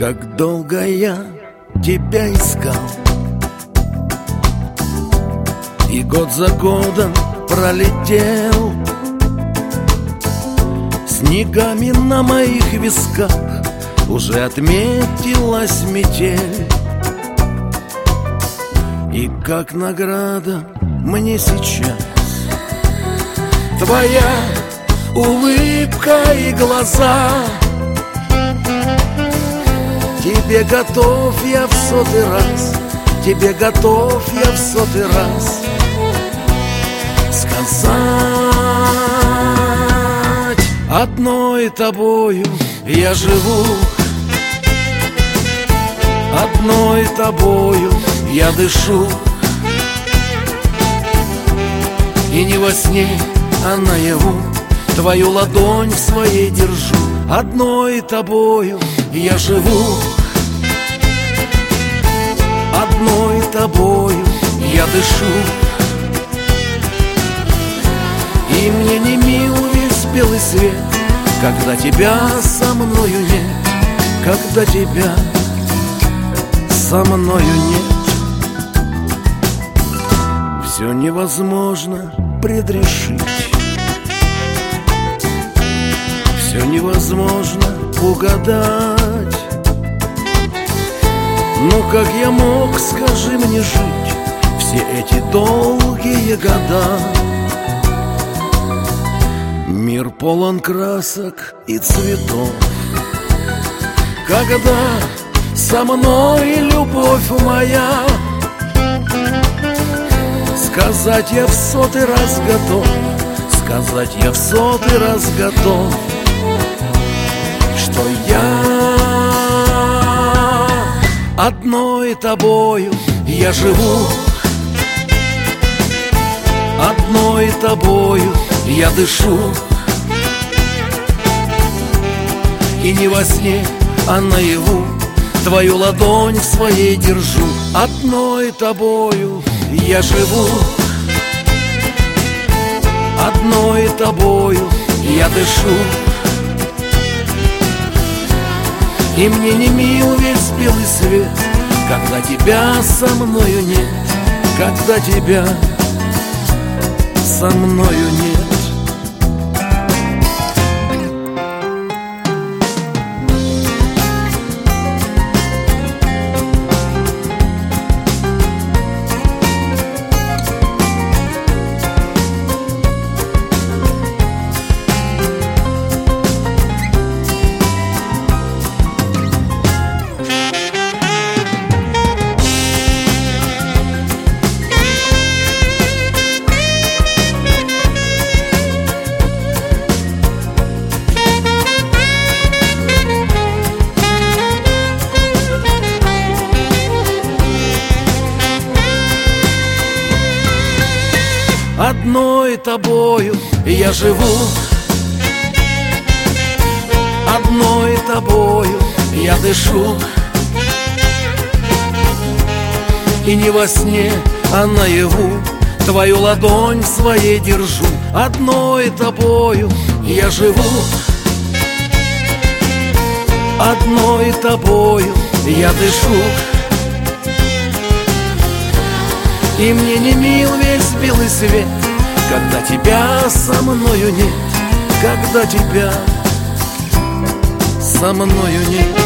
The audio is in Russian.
Как долго я тебя искал, и год за годом пролетел. Снегами на моих висках уже отметилась метель. И как награда мне сейчас твоя улыбка и глаза. Тебе готов я в сотый раз, тебе готов я в сотый раз сказать: одной тобою я живу, одной тобою я дышу. И не во сне, а наяву твою ладонь в своей держу. Одной тобою я живу, одной тобою я дышу. И мне не мил весь белый свет, когда тебя со мною нет, когда тебя со мною нет. Все невозможно предрешить, все невозможно угадать. Но как я мог, скажи мне, жить все эти долгие года? Мир полон красок и цветов, когда со мной любовь моя. Сказать я в сотый раз готов, сказать я в сотый раз готов, что я одной тобою я живу, одной тобою я дышу. И не во сне, а наяву твою ладонь в своей держу. Одной тобою я живу, одной тобою я дышу. И мне не мил весь белый свет, когда тебя со мною нет, когда тебя со мною нет. Одной тобою я живу, одной тобою я дышу. И не во сне, а наяву твою ладонь в своей держу. Одной тобою я живу, одной тобою я дышу. И мне не мил весь белый свет, когда тебя со мною нет, когда тебя со мною нет.